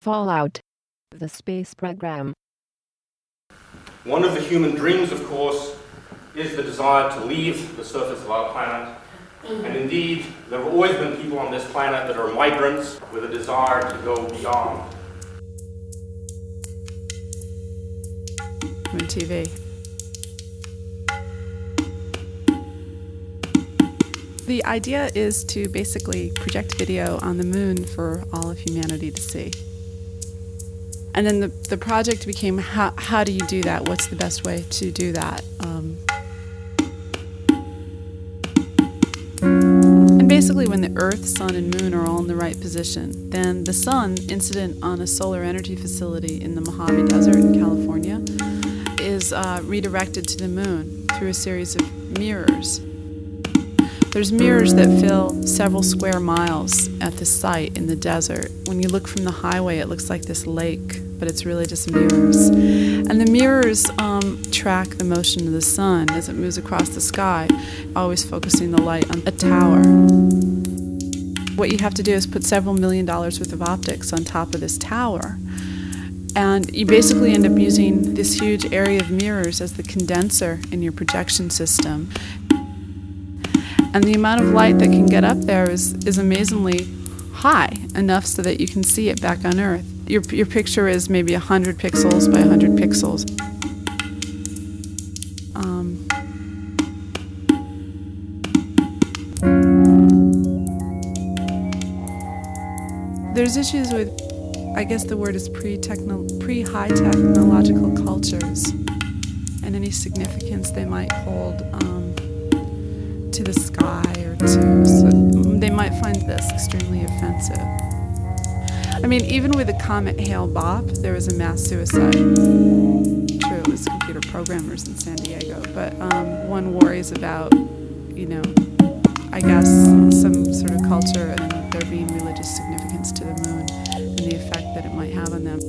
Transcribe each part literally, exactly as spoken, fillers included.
Fallout, the space program. One of the human dreams, of course, is the desire to leave the surface of our planet. And indeed, there have always been people on this planet that are migrants with a desire to go beyond. Moon T V. The idea is to basically project video on the moon for all of humanity to see. And then the, the project became, how, how do you do that? What's the best way to do that? Um, and basically when the Earth, Sun, and Moon are all in the right position, then the Sun, incident on a solar energy facility in the Mojave Desert in California, is uh, redirected to the Moon through a series of mirrors. There's mirrors that fill several square miles at the site in the desert. When you look from the highway, it looks like this lake, but it's really just mirrors. And the mirrors um, track the motion of the sun as it moves across the sky, always focusing the light on a tower. What you have to do is put several million dollars worth of optics on top of this tower. And you basically end up using this huge area of mirrors as the condenser in your projection system. And the amount of light that can get up there is, is amazingly high, enough so that you can see it back on Earth. Your, your picture is maybe one hundred pixels by one hundred pixels. Um, there's issues with, I guess the word is pre-techno, pre-high technological cultures and any significance they might hold um, to the sky or to, so they might find this extremely offensive. I mean, even with the comet Hale-Bopp, there was a mass suicide. True, it was computer programmers in San Diego, but um, one worries about, you know, I guess some sort of culture and there being religious significance to the moon and the effect that it might have on them.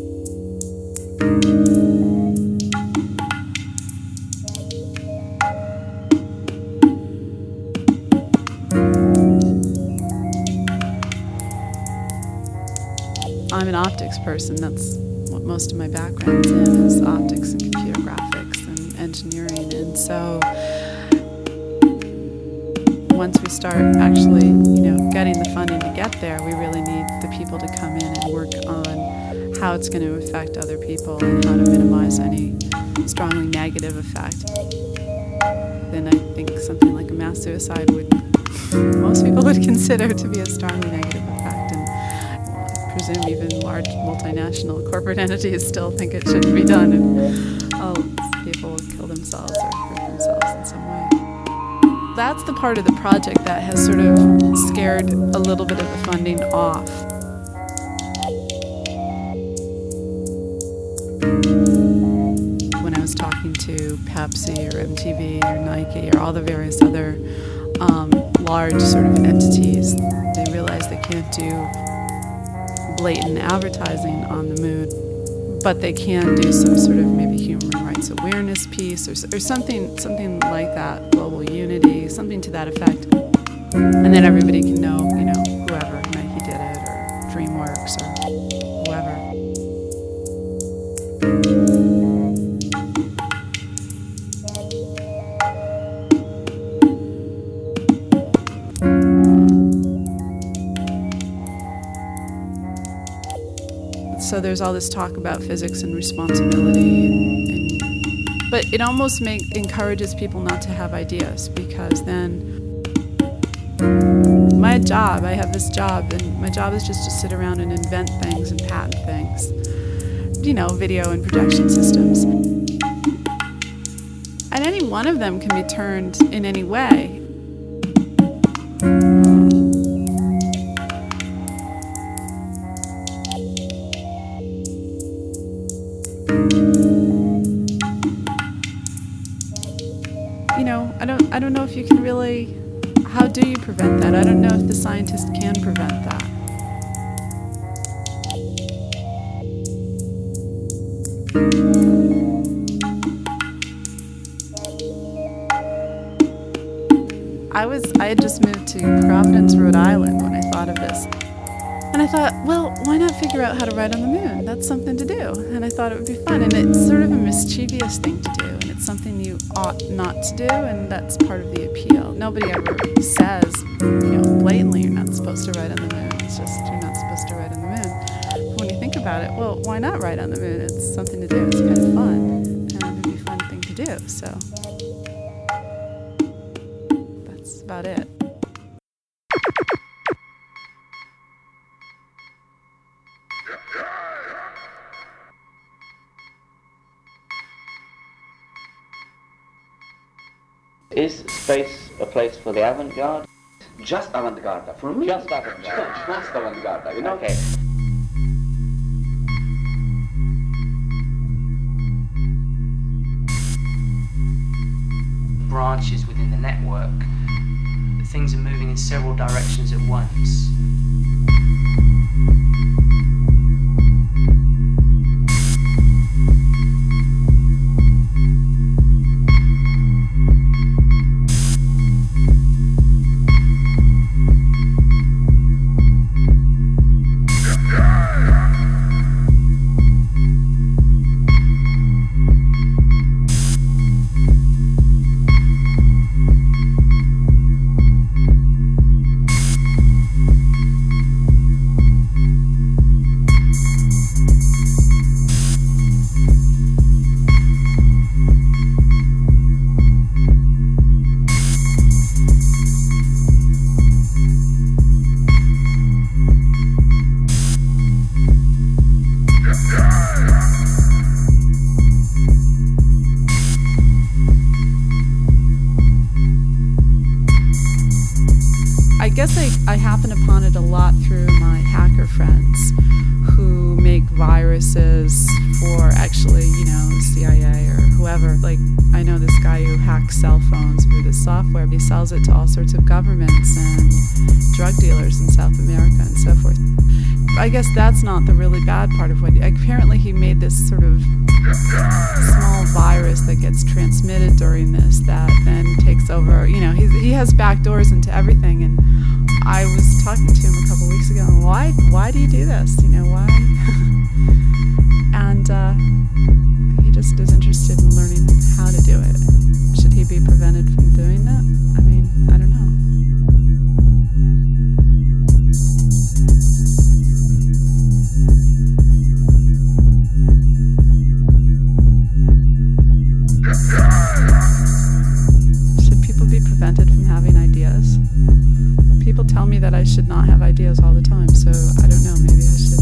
I'm an optics person. That's what most of my background's in, is optics and computer graphics and engineering. And so once we start actually, you know, getting the funding to get there, we really need the people to come in and work on how it's going to affect other people and how to minimize any strongly negative effect. Then I think something like a mass suicide would, most people would consider to be a strongly negative effect. And I presume even large multinational corporate entities still think it shouldn't be done, and oh, people will kill themselves or hurt themselves in some way. That's the part of the project that has sort of scared a little bit of the funding off. When I was talking to Pepsi or M T V or Nike or all the various other um, large sort of entities, they realize they can't do blatant advertising on the moon, but they can do some sort of maybe human rights awareness piece or, or something something like that, global unity, something to that effect. And then everybody can know, you know, whoever, Nike did it, or DreamWorks, or whoever. So there's all this talk about physics and responsibility, and, and, but it almost make, encourages people not to have ideas, because then my job, I have this job, and my job is just to sit around and invent things and patent things, you know, video and projection systems. And any one of them can be turned in any way. You know, I don't I don't know if you can really, how do you prevent that? I don't know if the scientists can prevent that. I was I had just moved to Providence, Rhode Island when I thought of this. And I thought, well, why not figure out how to ride on the moon? That's something to do. And I thought it would be fun. And it's sort of a mischievous thing to do. And it's something you ought not to do. And that's part of the appeal. Nobody ever says, you know, blatantly you're not supposed to ride on the moon. It's just you're not supposed to ride on the moon. But when you think about it, well, why not ride on the moon? It's something to do. It's kind of fun. And it'd be a fun thing to do. So that's about it. Is space a place for the avant-garde? Just avant-garde. For me, Just avant-garde. Just avant-garde. You know. Okay. Branches within the network. Things are moving in several directions at once. I guess I, I happen upon it a lot through my hacker friends who make viruses for actually, you know, the C I A or whoever. Like, I know this guy who hacks cell phones through this software, but he sells it to all sorts of governments and drug dealers in South America and so forth. I guess that's not the really bad part of what, apparently he made this sort of small virus that gets transmitted during this that then takes over, you know, he's, he has back doors into everything. And I was talking to him a couple weeks ago, and why, why do you do this? You know, why? and uh, he just is interested in learning how to do it. Should he be prevented from doing that? I mean, I don't know. Should people be prevented from having ideas? People tell me that I should not have ideas all the time, so I don't know, maybe I should.